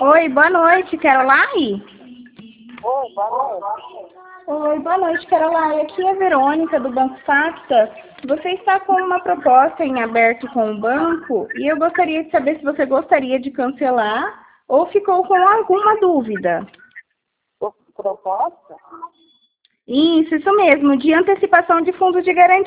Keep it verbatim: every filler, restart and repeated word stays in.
Oi, boa noite, Caroline. Oi, boa noite. Oi, boa noite, Caroline. Aqui é a Verônica, do Banco Facta. Você está com uma proposta em aberto com o banco e eu gostaria de saber se você gostaria de cancelar ou ficou com alguma dúvida. Proposta? Isso, isso mesmo, de antecipação de fundos de garantia.